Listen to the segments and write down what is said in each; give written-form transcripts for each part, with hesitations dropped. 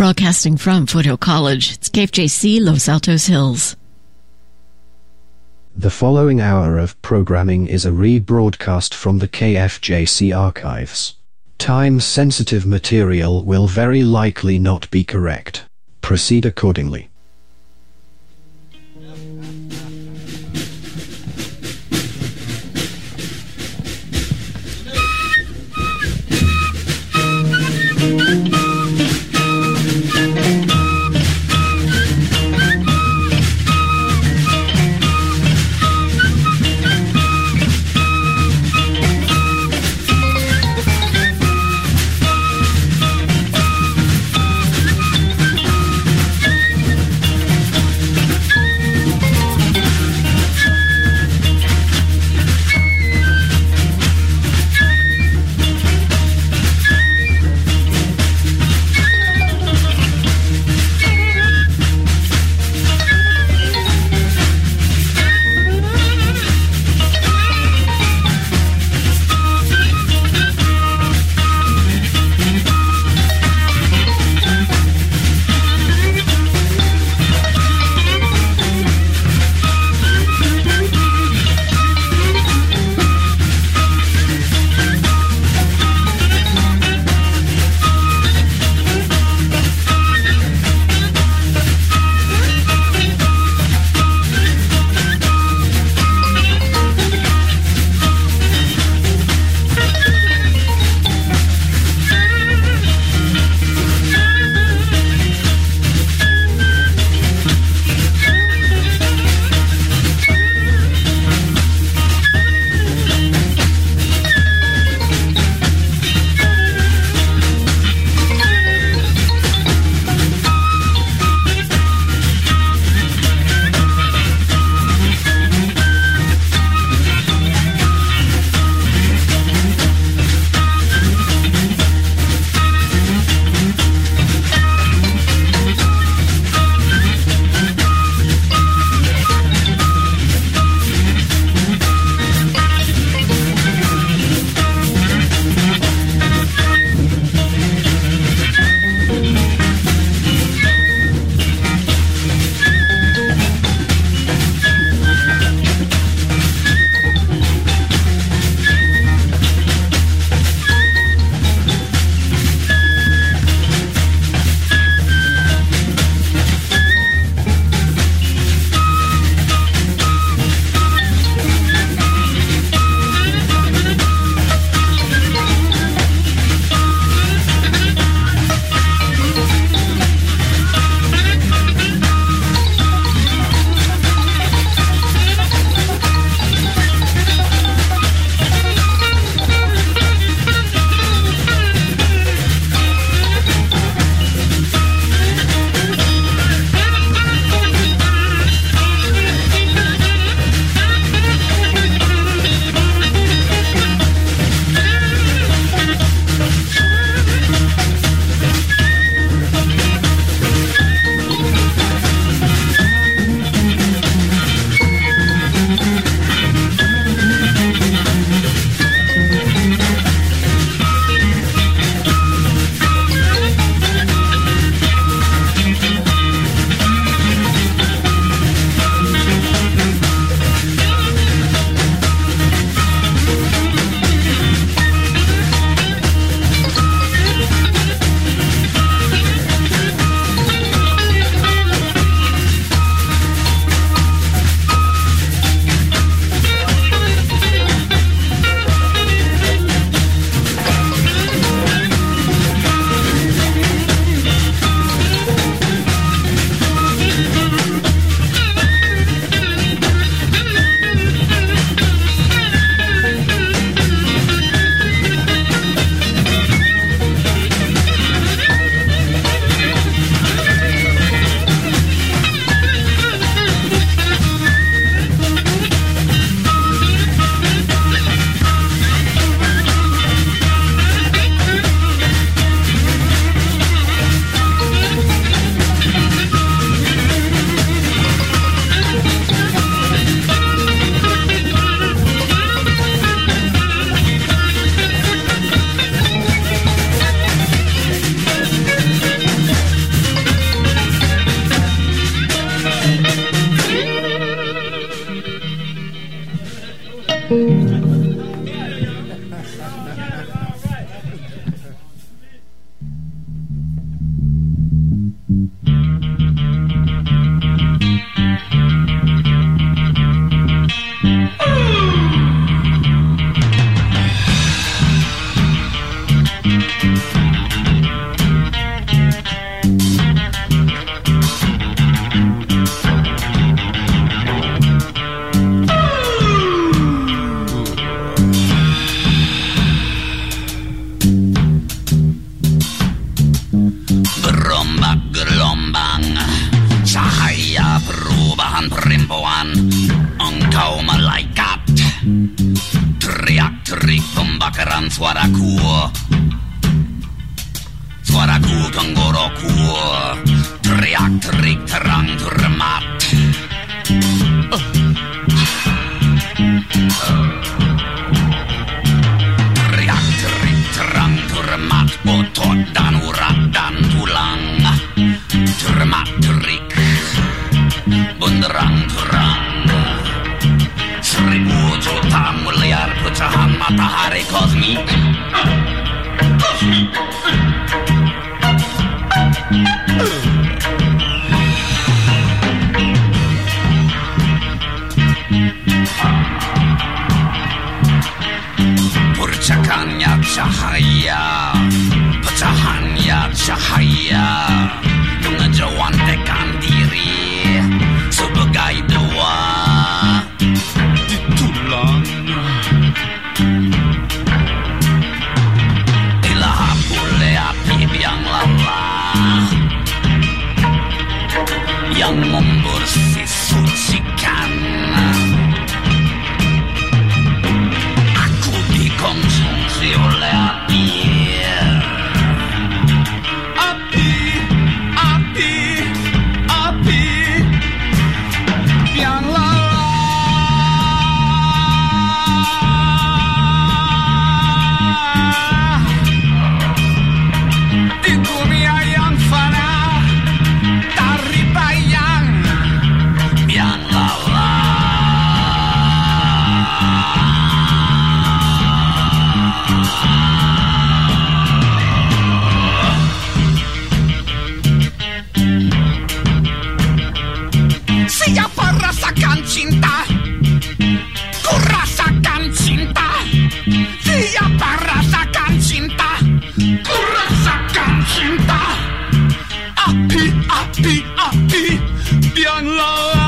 Broadcasting from Foothill College, it's KFJC Los Altos Hills. The following hour of programming is a rebroadcast from the KFJC archives. Time-sensitive material will very likely not be correct. Proceed accordingly. pembakaran suaraku. Suaraku tenggoroku teriak-terik terang termat. Teriak-terik terang termat, otot dan urat dan tulang termat-terik benderang terang. 1000 juta miliar pecahan matahari kosmik. Percikannya cahaya, pecahannya cahaya, mengejawantekan diri sebagai dewa di tulang. Dilahap oleh api biang lala yang membersih sucikan. Aku dikonsumsi oleh api. Api, api, api biang lala. Di dunia yang fana dari bayang biang lala. Siapa rasakan cinta? Ku rasakan cinta. Siapa rasakan cinta? Ku rasakan cinta. Api, api, api biang lala.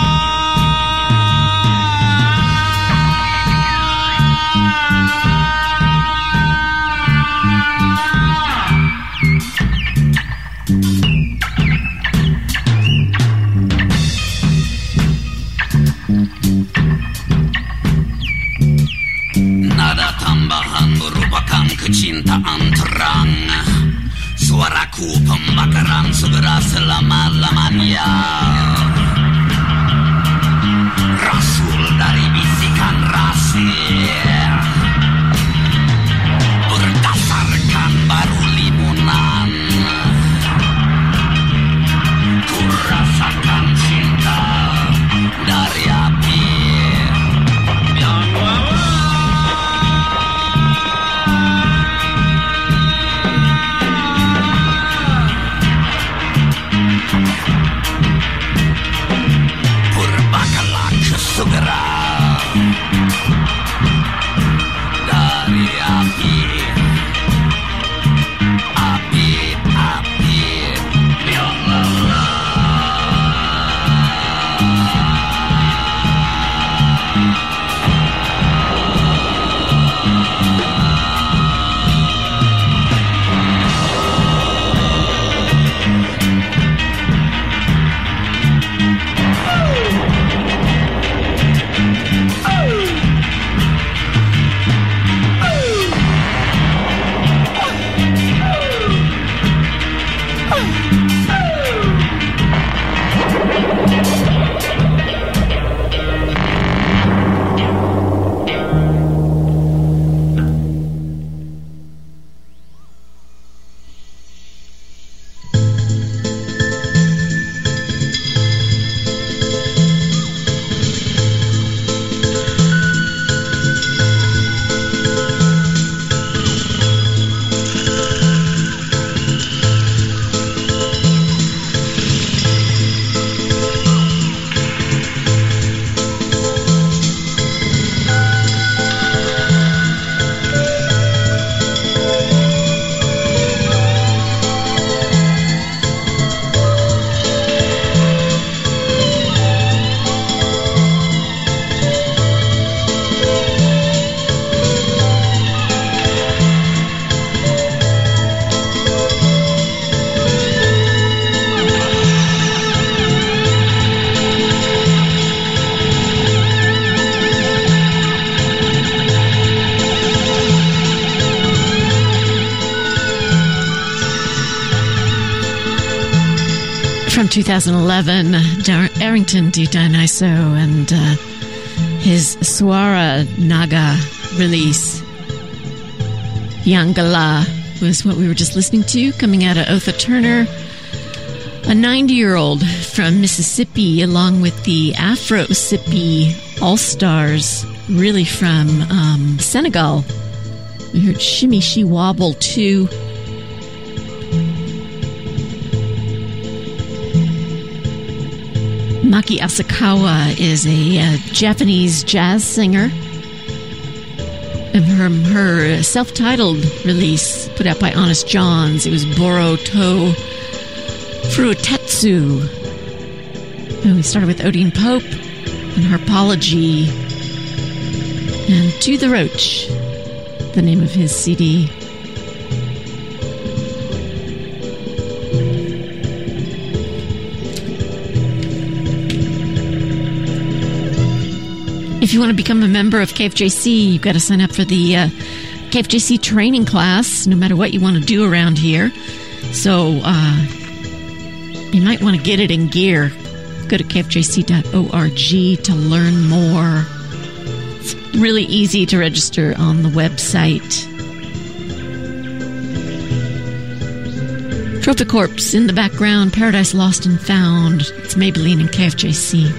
Nada tambahan merupakan kecintaan terang. Suaraku pembakaran segera selama-lamanya. Rasul dari bisikan rahasia, berdasarkan baru limunan. Ku rasakan cinta dari api yang 2011, Arrington D. Dionyso and his Swara Naga release, Yangala, was what we were just listening to, coming out of Otha Turner, a 90-year-old from Mississippi, along with the Afro-Sippy All-Stars, really from Senegal. We heard Shimmy She Wobble, too. Maki Asakawa is a Japanese jazz singer. From her self-titled release put out by Honest Johns, it was Boro To Furutetsu. And we started with Odin Pope and Harpology and To the Roach, the name of his CD. If you want to become a member of KFJC, you've got to sign up for the KFJC training class, no matter what you want to do around here. So you might want to get it in gear. Go to kfjc.org to learn more. It's really easy to register on the website. Trophy Corps in the background, Paradise Lost and Found. It's Maybelline and KFJC.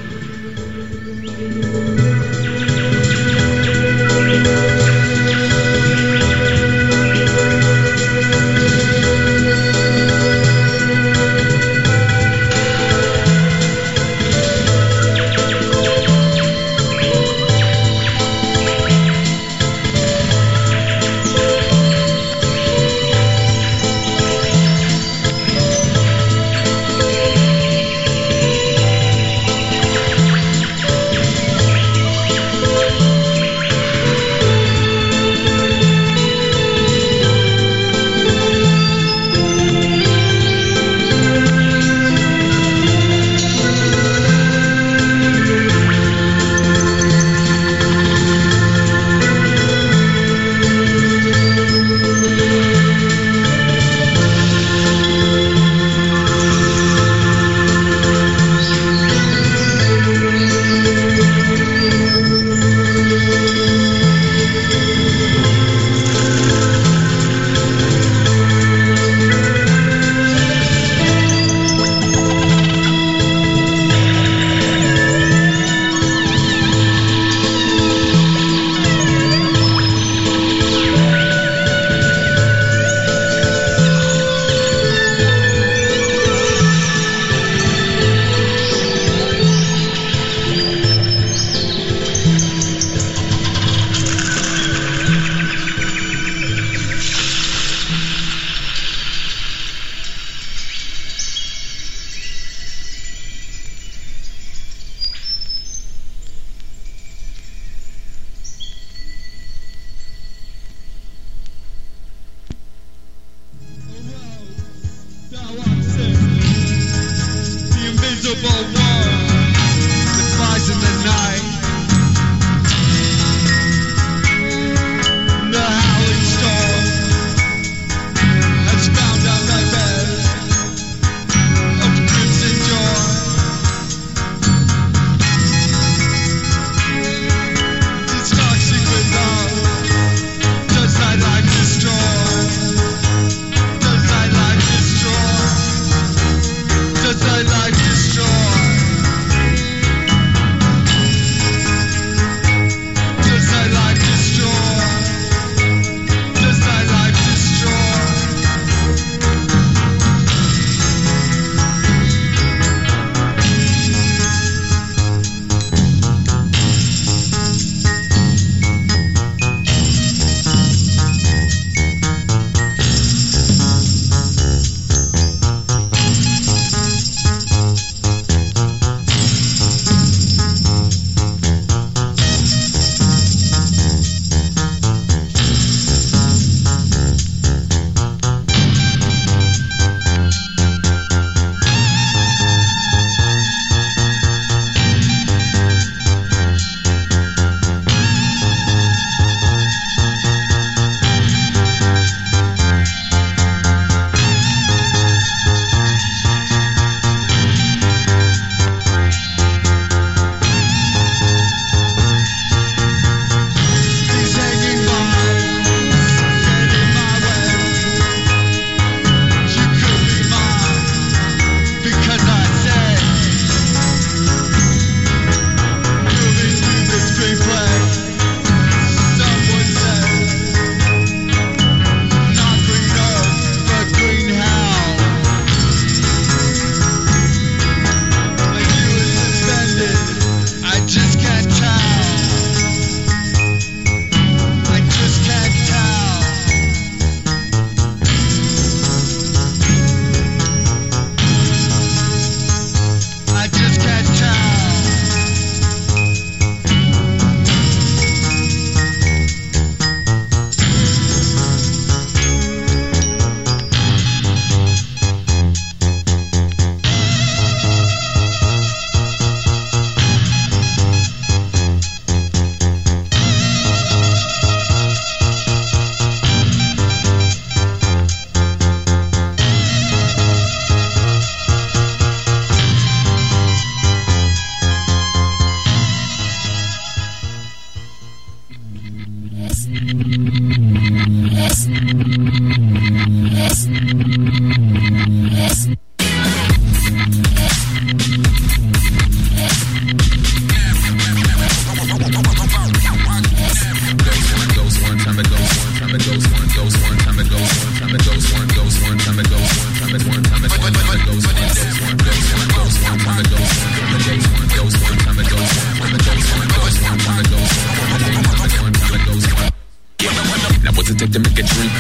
Like destroy.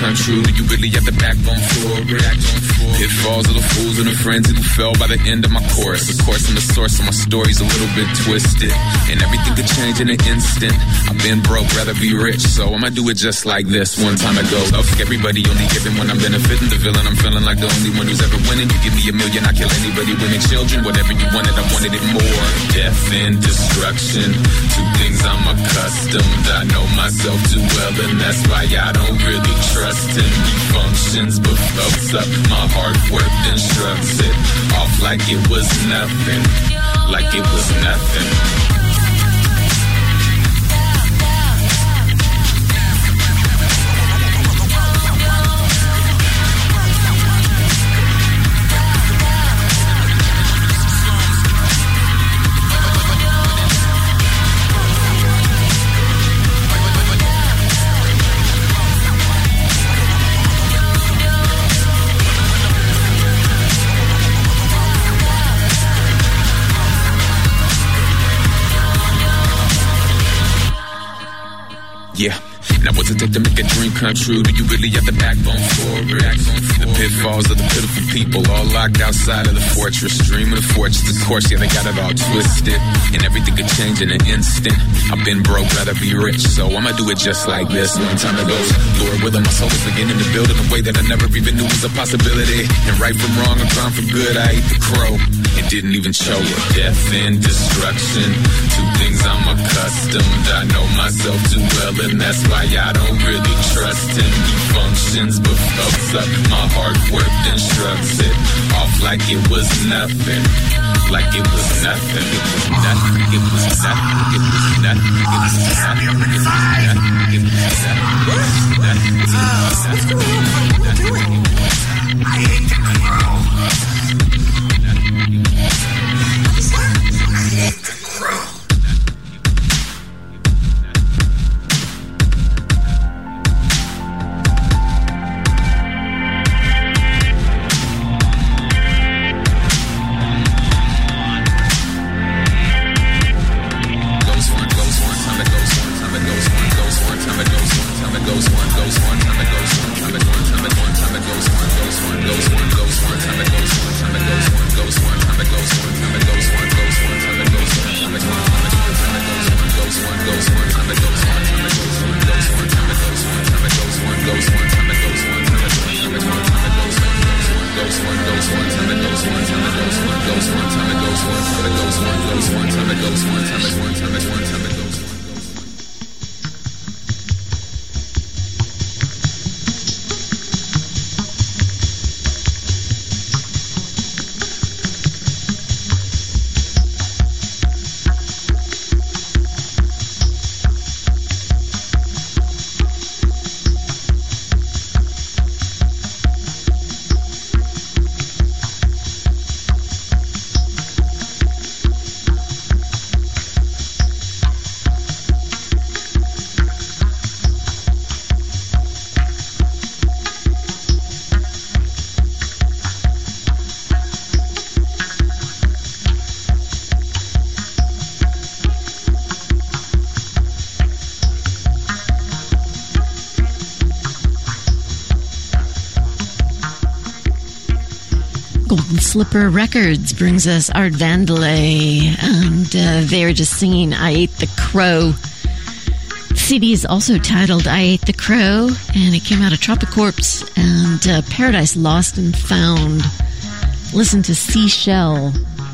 come true? Do you really have the backbone for it? Pitfalls of the fools and the friends who fell by the end of my course. Of course, I'm the source, so my story's a little bit twisted, and everything could change in an instant. I've been broke, rather be rich, so I'ma do it just like this. One time it goes, fuck everybody, only giving when I'm benefiting. The villain, I'm feeling like the only one who's ever winning. You give me $1 million, I kill anybody, women, children, whatever you wanted, I wanted it more. Death and destruction, two things I'm accustomed. I know myself too well, and that's why I don't really trust in functions, but fucks up my hard work, then shrugs it off like it was nothing, like it was nothing. Yeah. Now what's it take to make a dream come true? Do you really have the backbone for it? The pitfalls of the pitiful people all locked outside of the fortress. Dream of the fortress, of course, yeah, they got it all twisted, and everything could change in an instant. I've been broke, rather be rich, so I'ma do it just like this. One time it goes, Lord willing, my soul is beginning to build in a way that I never even knew was a possibility. And right from wrong and crime from good, I ate the crow and didn't even show it. Death and destruction, two things I'm accustomed. I know myself too well, and that's why I don't really trust in functions, but fucks up my hard work, then shrugs it off like it was nothing, like it was nothing. It was nothing, it was nothing, it was nothing, it was nothing, it was nothing, it was nothing, it was nothing. What's going on? What are you doing? I hate the crow. I hate the crow. Slipper Records brings us Art Vandelay, and they're just singing I Ate the Crow. The CD is also titled I Ate the Crow, and it came out of Tropicorps and Paradise Lost and Found. Listen to Seashell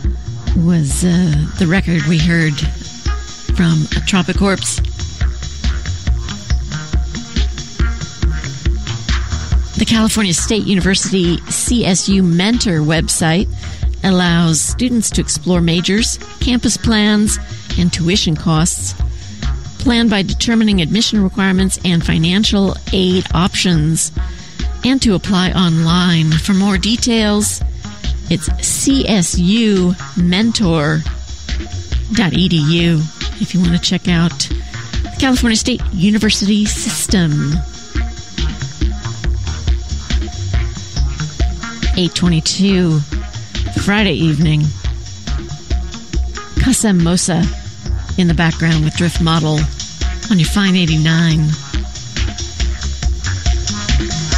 was the record we heard from Tropicorps. The California State University CSU Mentor website allows students to explore majors, campus plans, and tuition costs. Plan by determining admission requirements and financial aid options, and to apply online. For more details, it's csumentor.edu if you want to check out the California State University system. 8:22 Friday evening. Casa Mosa in the background with Drift Model on your Fine 89.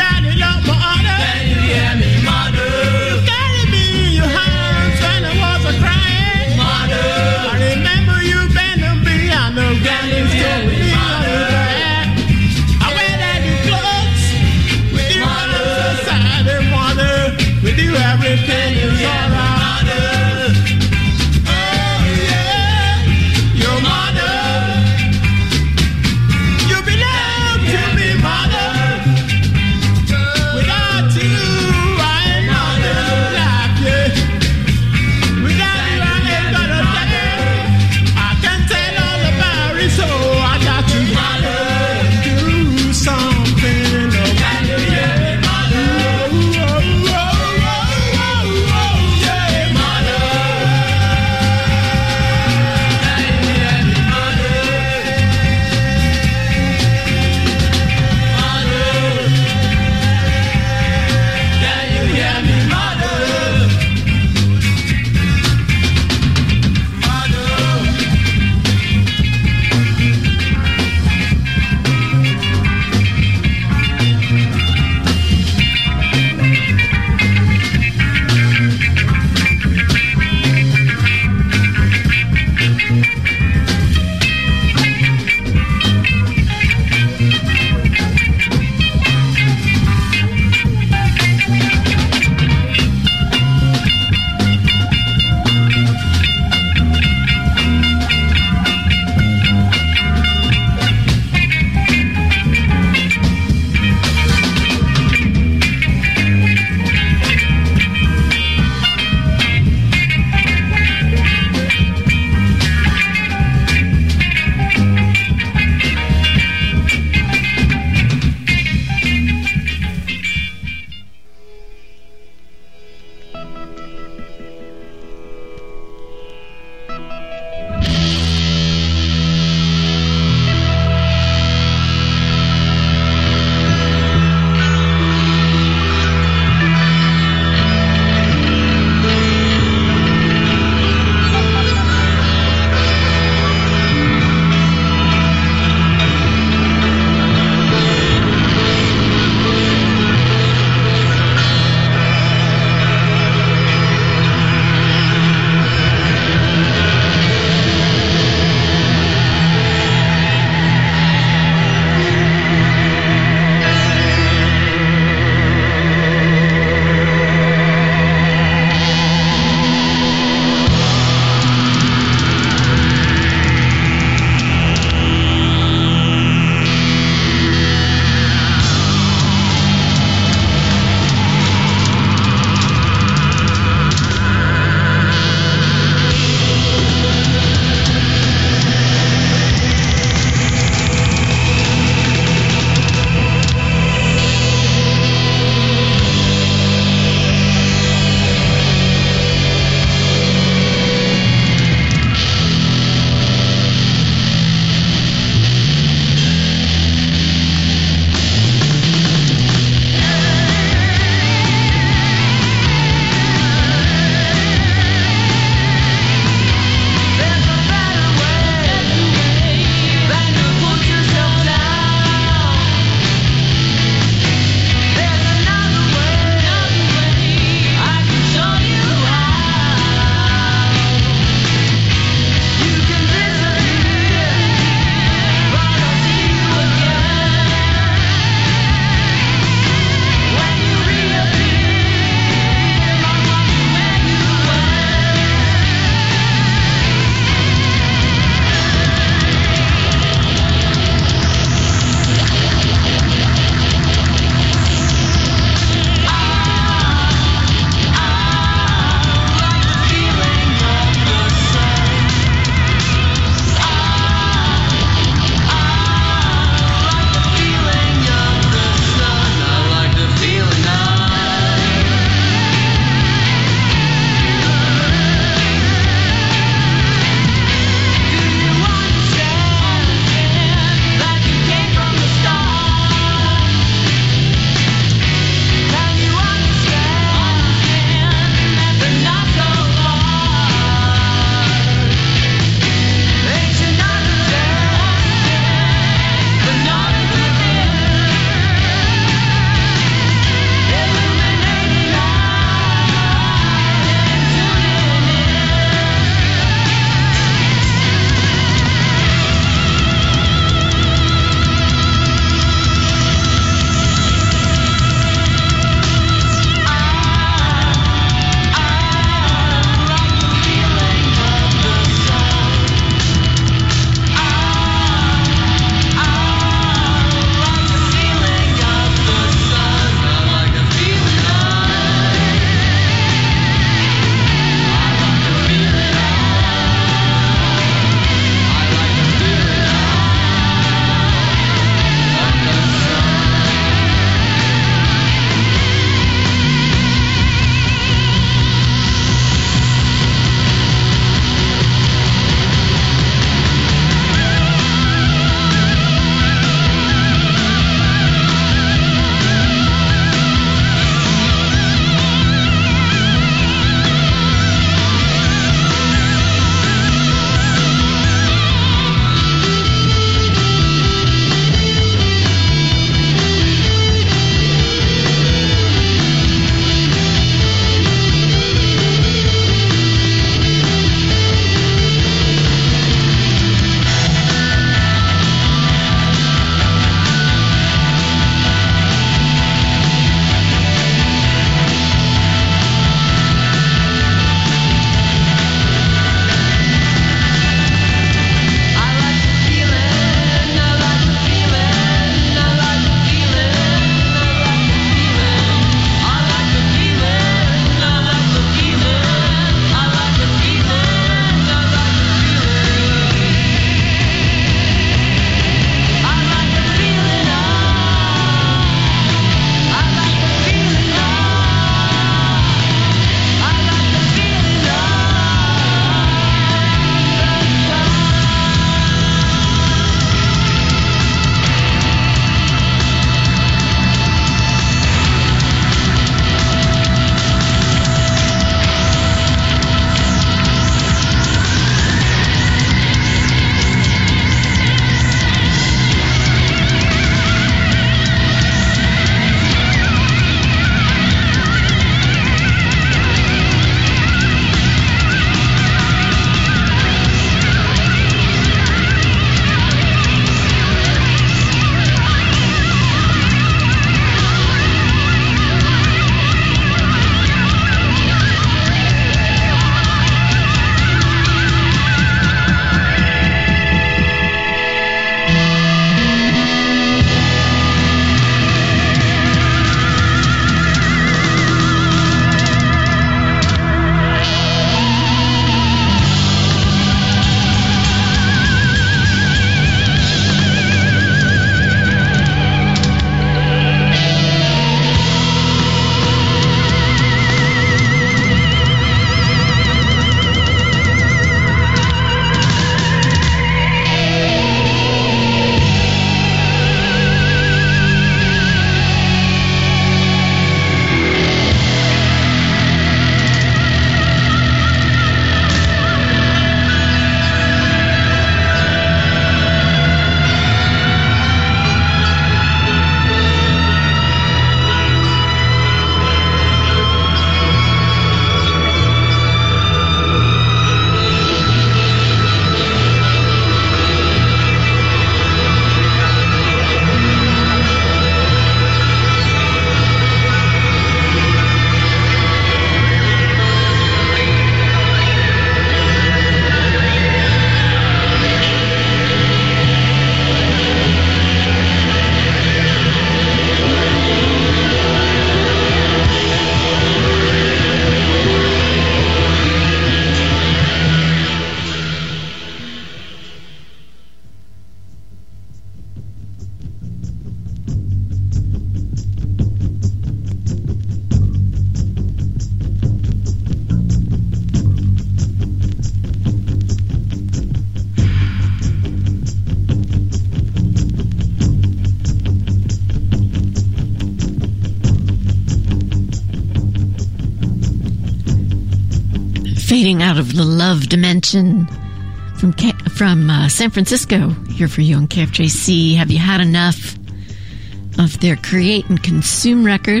Fading Out of the Love Dimension from San Francisco, here for you on KFJC. Have you had enough of their Create and Consume record?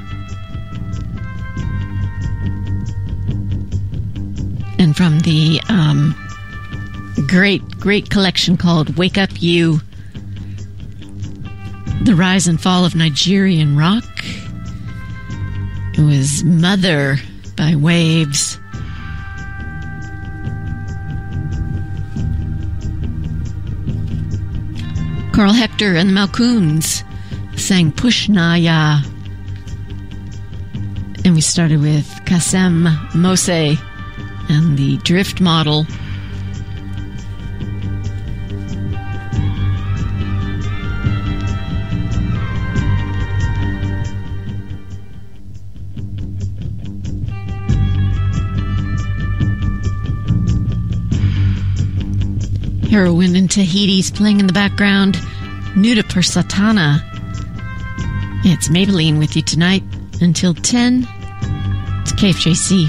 And from the great collection called Wake Up You, The Rise and Fall of Nigerian Rock. It was Mother by Waves. Carl Hector and the Malcoons sang Pushnaya. And we started with Kasem Mose and the Drift Model. Heroine in Tahiti's playing in the background. Nuda per Satana. It's Maybelline with you tonight until 10. It's KFJC.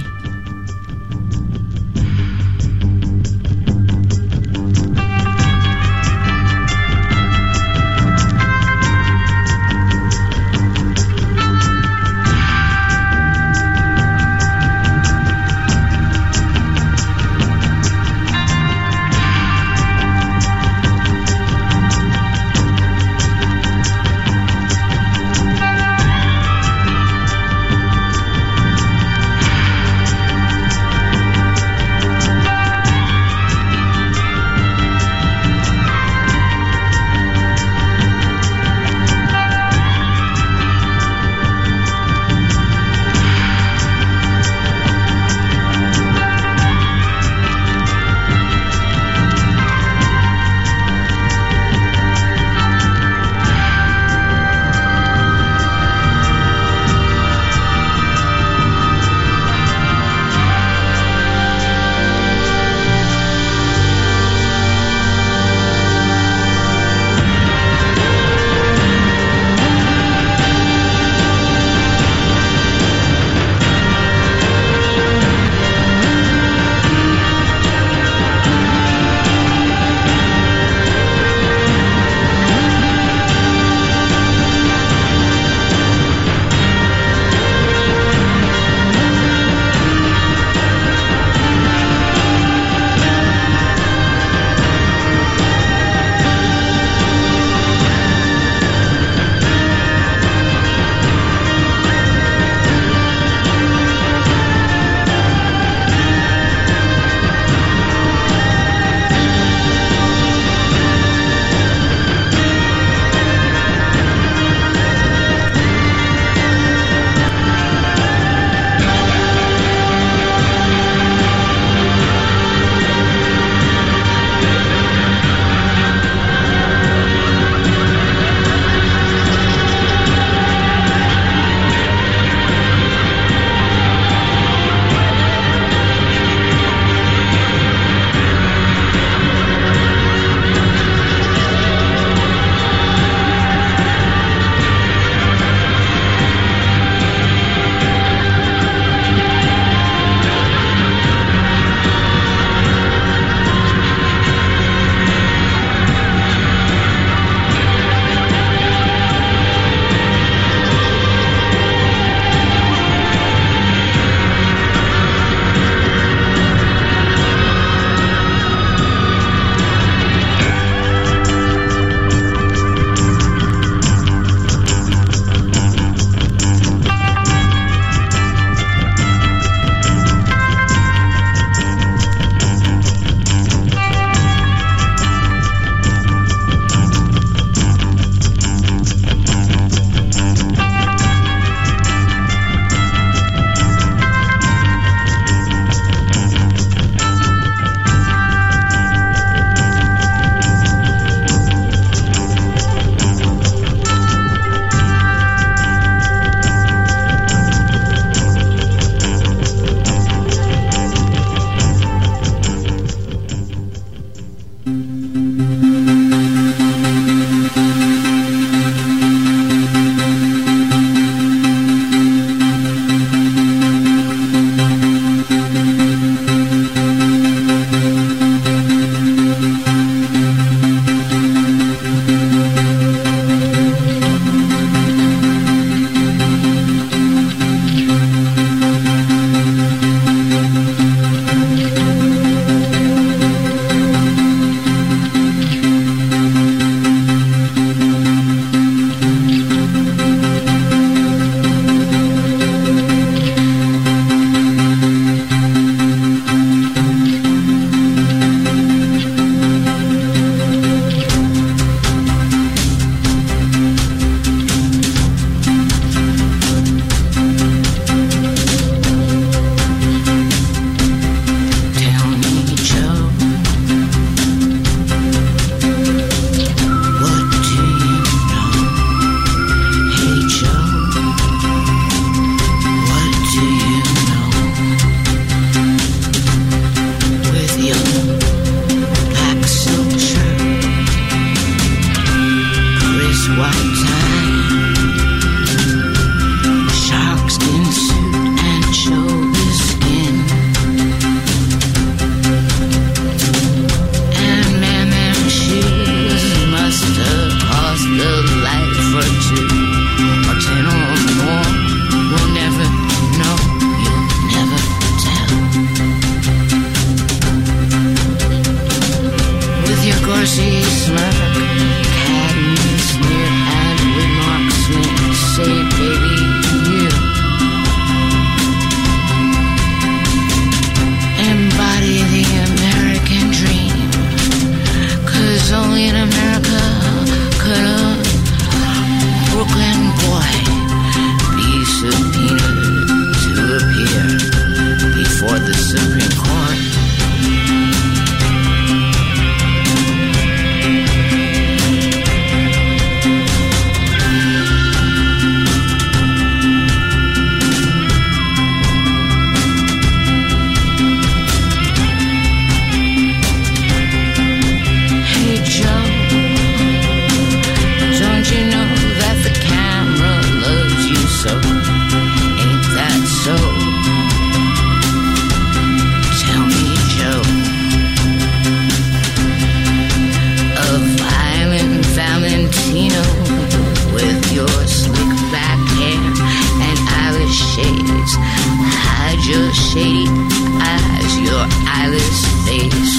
eyes. Hide your shady eyes, your eyeless face.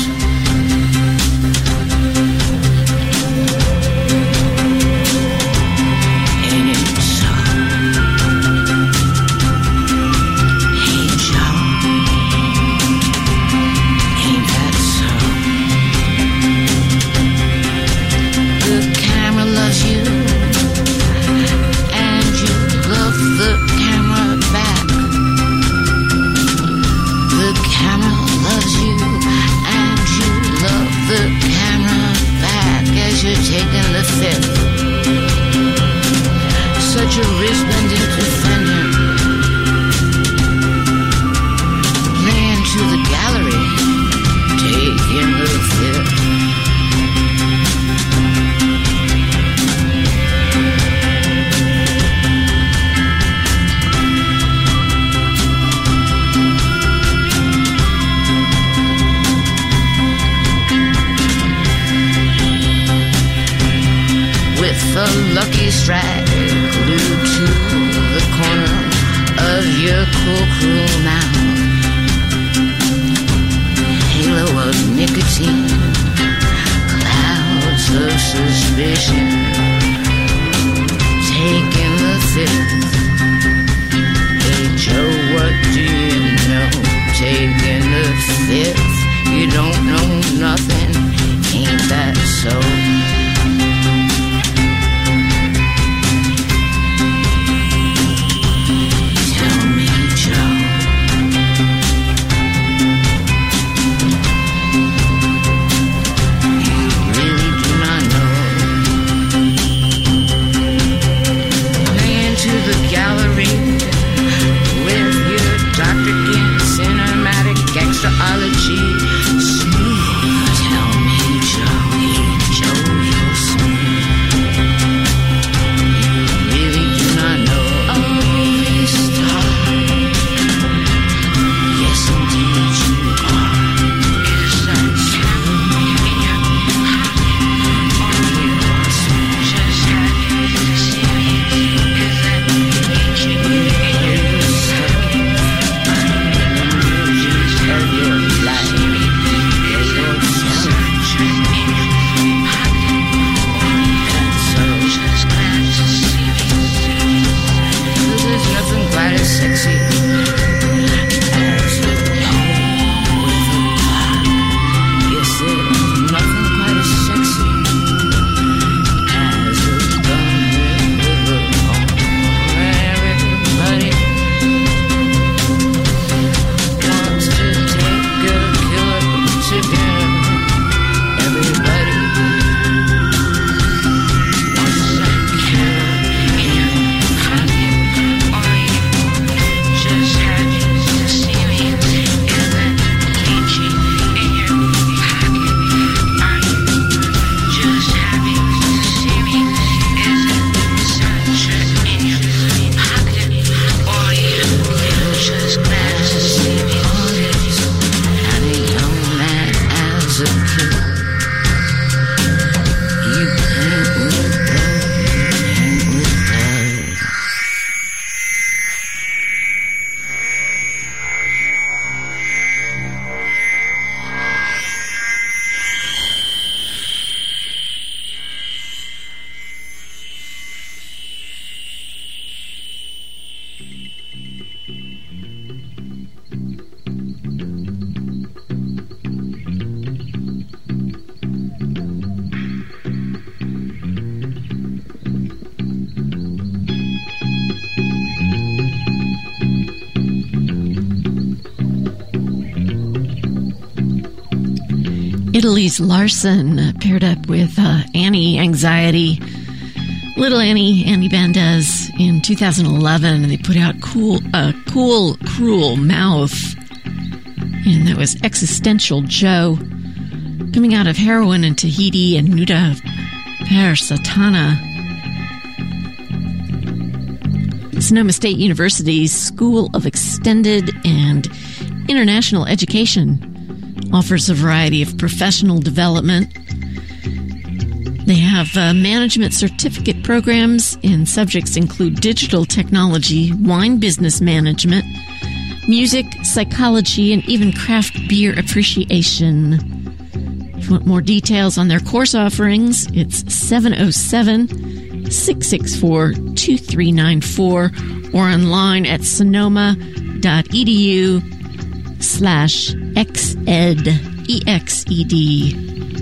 Ain't it so? Hey Joe, ain't that so? The camera loves you, and you love the camera back. The camera loves you, and you love the camera back as you're taking the fifth. Such a resplendent defender, playing to the gallery, taking the fifth. With a lucky strike glued to the corner of your cool, cruel mouth. Halo of nicotine, clouds of suspicion, taking the fifth. Hey Joe, what do you know? Taking the fifth. You don't know nothing, ain't that so? Extraology, smooth. Tell me, Joe, you're smooth. You really do not know a movie star. Yes, indeed you are. Is that smooth in your pocket? Or you are smooth? Just having to see me. Is that itching in your pocket? Of your life, is your sunshine in your pocket, or that's so just glad to see me. 'Cause there's nothing quite as sexy as a pony with a pie. Yes, there's nothing quite as sexy as a pony with a pony. Everybody wants to take a killer to dinner. Everybody wants that killer in your pocket. Or you just happy to see me. Is that itchy in your pocket? Are you just happy to see me? Is that sunshine in your pocket? Or you just glad to see me? And a young man as a kid, you paint with blood, paint with blood. Italy's Larson paired up with Annie Anxiety, Little Annie Bandez in 2011, and they put out Cool Cruel Mouth, and that was Existential Joe, coming out of Heroin in Tahiti and Nuda Per Satana. Sonoma State University's School of Extended and International Education offers a variety of professional development They have management certificate programs, and subjects include digital technology, wine business management, music, psychology, and even craft beer appreciation. If you want more details on their course offerings, it's 707-664-2394 or online at sonoma.edu/exed, EXED.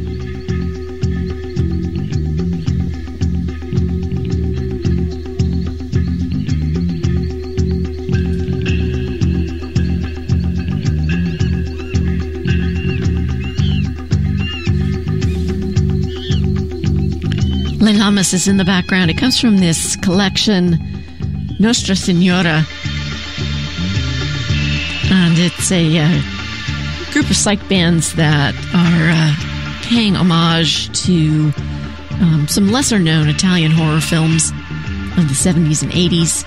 Le Lamas is in the background. It comes from this collection, Nostra Senora. And it's a group of psych bands that are paying homage to some lesser-known Italian horror films of the 70s and 80s.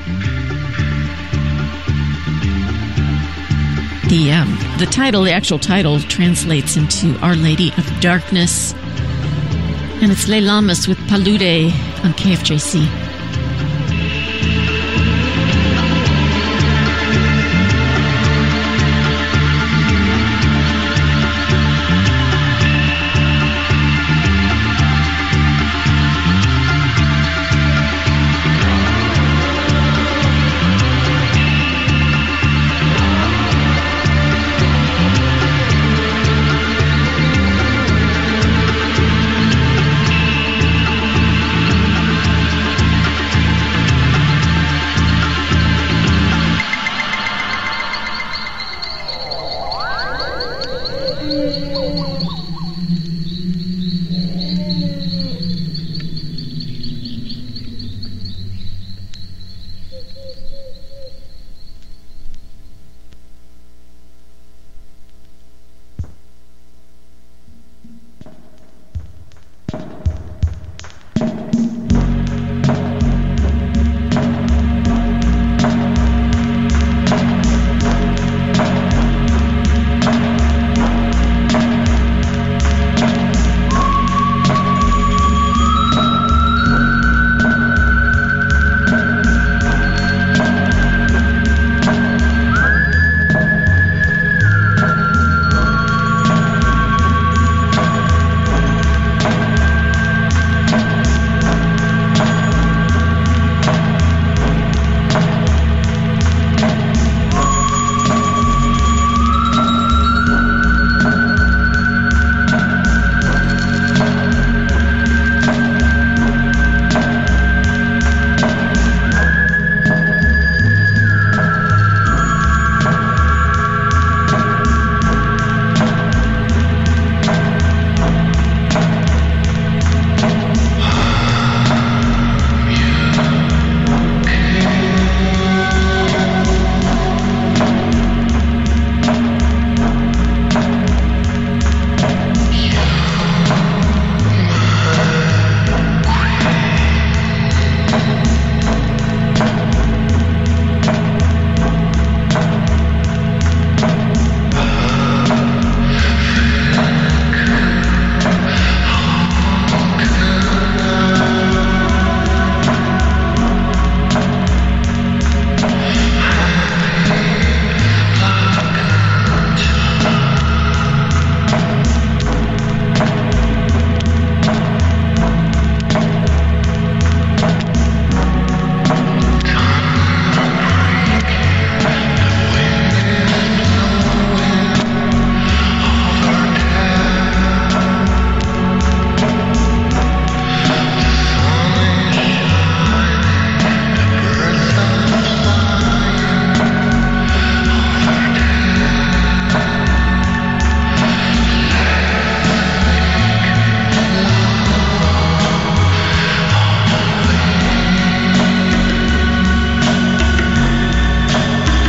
The actual title translates into Our Lady of Darkness. And it's Le Lamas with Palude on KFJC.